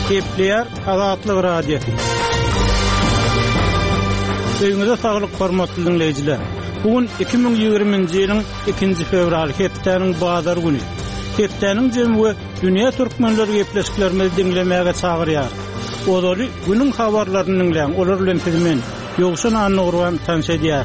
Kepler Azatlyk radiosu. Öňüňizde saglyk hormatly dinleýijiler. Bugün 2020-nji ýylyň 2-nji fevral hepdeniň bazar güni. Hepdeniň jemgy dünýä türkmenleri gepleşiklerini dinlemäge çagyrýar. Odoly günüň habarlaryny dinleýän olar bilen filmen ýogşan anygyrwan tanış edýär.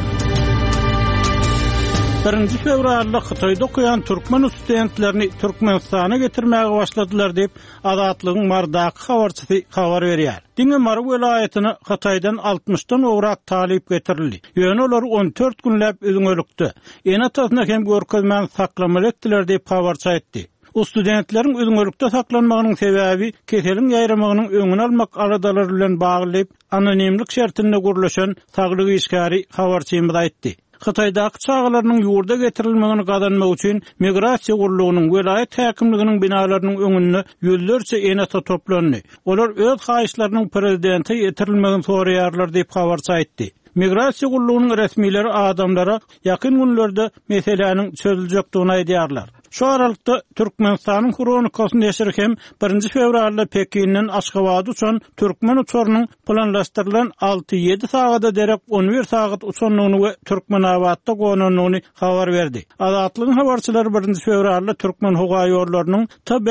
1-nji fevralda Hytaýda okuyan türkmen studentlerini Türkmenistana getirmäge başladylar diýip Azatlygyň mardaky habarçysy habar berýär. Diňe welaýatyna Hytaýdan 60-dan owrak talip getirildi. Ýöne olar 14 günläp öňölükdi. Ene taýyna hem görkezmän saklamaly etdiler diýip habarçy aýtdy. O studentleriň öňölükde saklanmagynyň sebäbi keseliň ýaýramagynyň öňüni almak aradalar bilen baglyp anonimlik şertinde gurulşan saglyk işgäri habarçymyz aýtdy. Hytaýdaky çağlarynyň ýurda getirilmegini gadanmak üçin migrasiýa gurulugynyň welaýat häkimliginiň binalarynyň öňünde ýüllerçe enata toplandy. Olar öz haýyşlarynyň prezidenti getirilmegini soraýarlar diýip habarçy aýtdy. Migrasiýa gurulugynyň resmileri adamlara ýakyn günlerde meseleniň çözüljekdigini aýdýarlar. Şu aralykda Türkmenistanyň kronikasyny ýeşirken 1-nji fevralda Pekinden Aşgabat üçin türkmen uçurynyň planlaşdyrylan 6-7 sagada derek 11 sagat uçanlygyny we Türkmenabadda gonanyny habar berdi. Azatlygyň habarçylary 1-nji fevralda türkmen hoga ýorlarynyň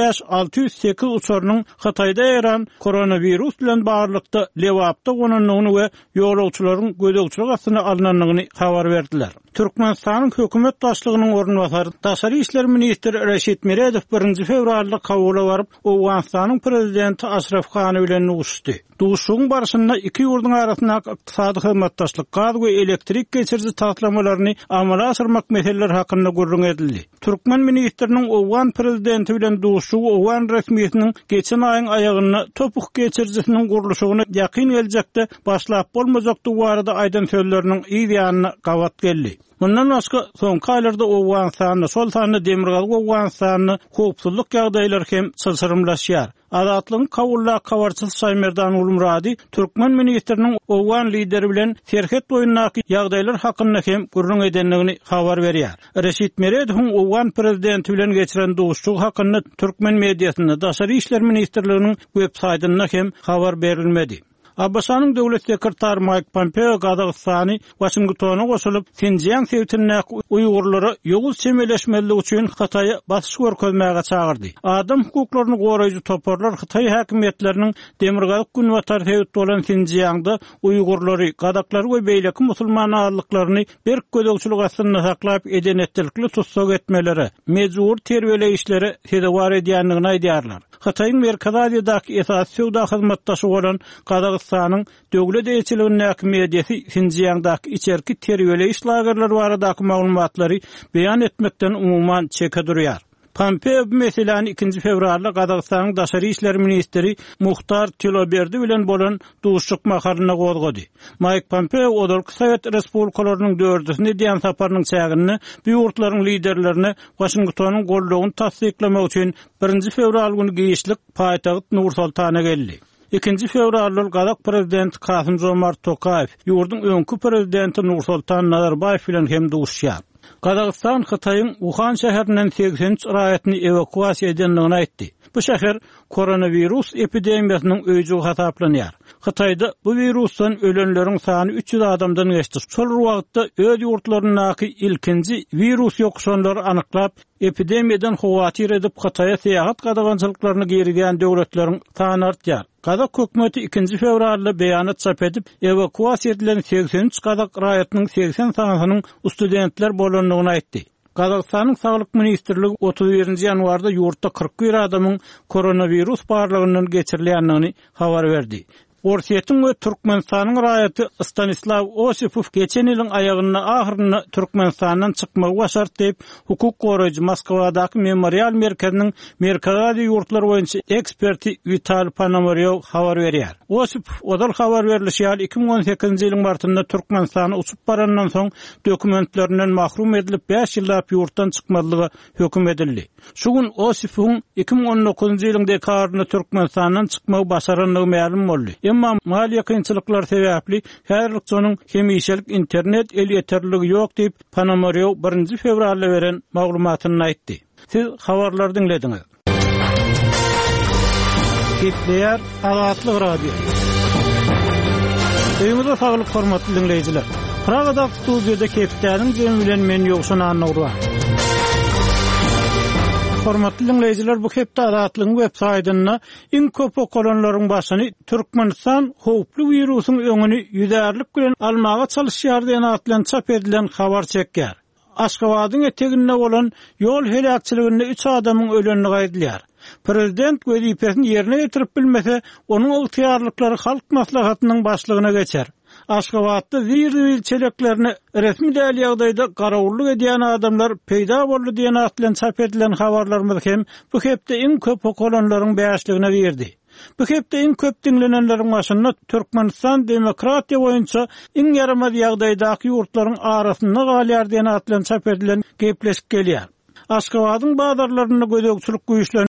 T5-608 uçurynyň Hytaýda ýaran koronavirus bilen baglykda Lewapda gonanyny we ýolagçylaryň gödekçilik astyna alnanyny habar berdiler. Türkmenistanyň hökümet başlygynyň ornwasary Daşary işler ministri Reşit Meredow 1-nji fevralda Kabula baryp Owganistanyň prezidenti Ashraf Ghani bilen uguşdy. Duşuň barşynda iki ýurduň arasyndaky ykdysady hyzmatdaşlyk, gaz we elektrik geçirji taýtlamalarını amala asyrmak meseleleri hakynda gurrun edildi. Türkmen ministriniň Owgan prezidenti bilen duşugy Owgan resmiýetiniň geçen aýyň aýagyny topuk geçirjisiniň gurulşygyny ýakyn geljekde başlap bolmazakdy barada aýdan sözleriniň ýa-da gawat geldi. Bundan başga soňky aýlarda Owganistanyň sol tarapynda demirgal Owganistanyň howpsuzlyk ýagdaýlary hem çylsyrymlaşýar. Azatlygyň Kabulda habarçysy Saýmerdan Ulumrady türkmen ministriniň Owgan lideri bilen Serhet boýundaky ýagdaýlar hakynda hem gurrun edenligini habar berýär. Reşit Meredow Owgan prezidenti bilen geçiren duşuşyk hakynda türkmen mediasyna Daşary işler ministrliginiň web-saýtyna hem habar berilmedi. Abbasanyň döwlet sekretary Mike Pompeo Gazagystany Washingtona goşulyp Xinjiang sewtindäki Uýgurlary ýogul çemeleşmeligi üçin Hytaýa basyş görkezmäge çagyrdy. Adam hukuklaryny goraýjy toparlar Hytaý häkimetleriniň demirgalyk günwatar sewt bolan Xinjiangda Uýgurlary, gadaklary we beýleki musulman aýallyklaryny bir gödekçilik astyna saklap edenetlikli tutsak etmeleri, mejbur terbiýeleýişleri sebäp edýändigini aýdýarlar. Hytaýyň Merkez Aziýadaky esas sowda hyzmatdaşy bolan Gazagystanyň döwlet elçiliginiň mediasy Xinjiangdaky içerki terbiýeleýiş lagerleri baradaky maglumatlary beýan etmekden umuman çeke durýar. Pompeo bu meseleni 2-nji fevralda Gazagystanyň Daşary işler ministri Muhtar Tiloberdi bilen bolan duşuşyk mahalyna gozgady. Mike Pompeo Odorky Sowet Respublikalarynyň dördüsine diýen saparynyň çägini bu ýurtlaryň liderlerine Washingtonyň gollugyny tasdiklemek üçin 1-nji fevral güni giýişlik paýtagyt Nur-Sultana geldi. 2-nji fevralda Gazak prezidenti Kasym-Jomart Tokayew ýurdun öňkü prezidenti Nur-Sultan Nazarbayew bilen hem duşuşýar. Gazagistan Hytaýyň Wuhan şäherinden 83 raýatyny evakuasiýa edenligini aýtdy. Bu şäher koronavirus epidemiýasynyň öýjügi hasaplanýar. Hytaýda bu virusdan ölenleriň sany 300 adamdan geçdi. Şol wagtda öz ýurtlarynaky ilkinji virus ýokşanlary anyklap epidemiýadan hawatyr edip Hytaýa seýahat gadagançylyklaryny geriden döwletleriň sany artýar. Gazak hökümeti 2-nji fevralda beýanat çap edip evakuasiýa edilen 83 Gazak raýatynyň 80 sanatynyň studentler bolanlygyny aýtdy. Gazagystanyň Saglyk ministrligi 31-nji ýanwarda ýurtda 41 adamyň koronavirus barlygyndan geçirilýändigini habar berdi. Orsiýetiň we Türkmenistanyň raýaty Stanislav Osipov geçen ýylyň aýagyna ahyrynda Türkmenistandan çykmagy başart diýip hukuk goraýjy Moskwadaky Memorial merkeziniň Merkez Aziýa ýurtlary boýunça eksperti Vital Ponomaryow habar berýär. Osipov odal habar berilişi ýaly 2018-nji ýylyň martynda Türkmenistana uçup barandan soň dokumentlerinden mahrum edilip 5 ýyllap ýurtdan çykmalygy höküm edildi. Şu gün Osipowyň 2019-njy ýylyň dekabrynda Türkmenistandan çykmagy başaranlygy ma'lum boldy. Emma maliýe kynçylyklary sebäpli häzirlik jonuň hemişelik internet el ýeterligi ýok diýip Ponomaryow 1-nji fevralda beren maglumatyny aýtdy. Siz habarlary dinlediňiz. Gepleýär Azatlyk radio. Öýüňizde saglyk hormatly dinleýijiler. Pragada studiýada Keptäniň jemi bilen men ýokşan anawra. Hormatly dinleýijiler, bu hepde Azatlygyň web saýtyna iň köp okulanlaryň başyny Türkmenistan howply wirusyň öňüni ýüzärlik bilen almaga çalışýar diýen atlan çap edilen habar çekýär. Aşgabatyň eteginde bolan ýol helakçylygyny 3 adamyň ölenini gaýdylýar. Prezident wezipesini ýerine ýetirip bilmese, onuň ygtyýarlyklary halk maslahatynyň başlygyna geçer. Aşgabatda zir çeleklerini resmi däl ýagdaýda garawullyk edýän adamlar peýda boldy diýen atlan çap edilen habarlarymyz hem bu hepde iň köp okulanlaryň bäşligine berdi. Bu hepde iň köp dinlenenleriň başynda Türkmenistan demokratiýa boýunça iň ýaramaz ýagdaýdaky ýurtlaryň arasynda galýar diýen atlan çap edilen gepleşik gelýär. Aşgabatyň bazarlaryny gödökçülük güýçleri